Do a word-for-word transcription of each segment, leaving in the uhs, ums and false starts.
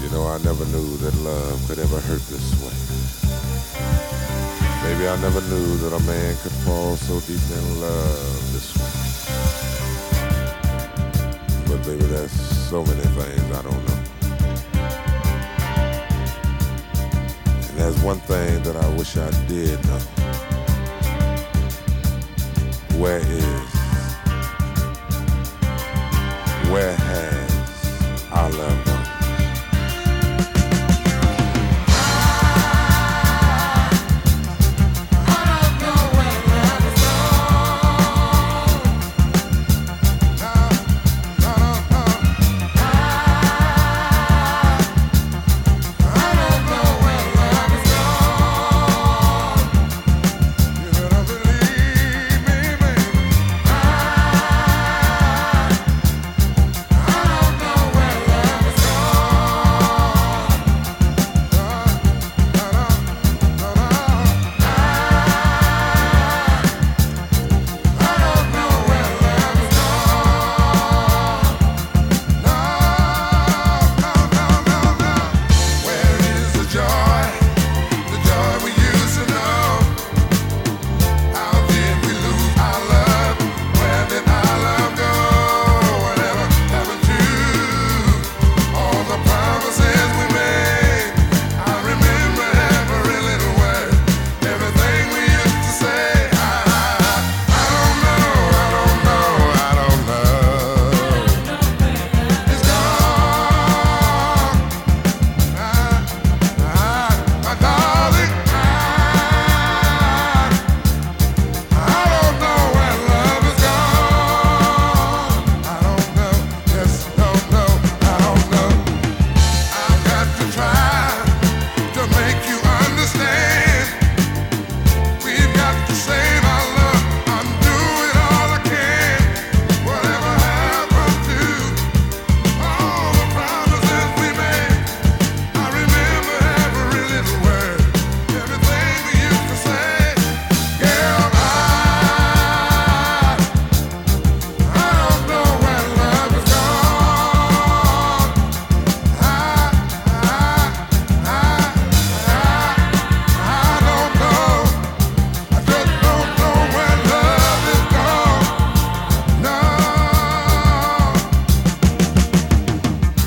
You know, I never knew that love could ever hurt this way. Maybe I never knew that a man could fall so deep in love this way. But baby, there's so many things I don't know. And there's one thing that I wish I did know. Where is, where has our love gone?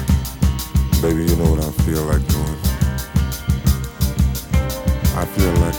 Baby, you know what I feel like doing? I feel like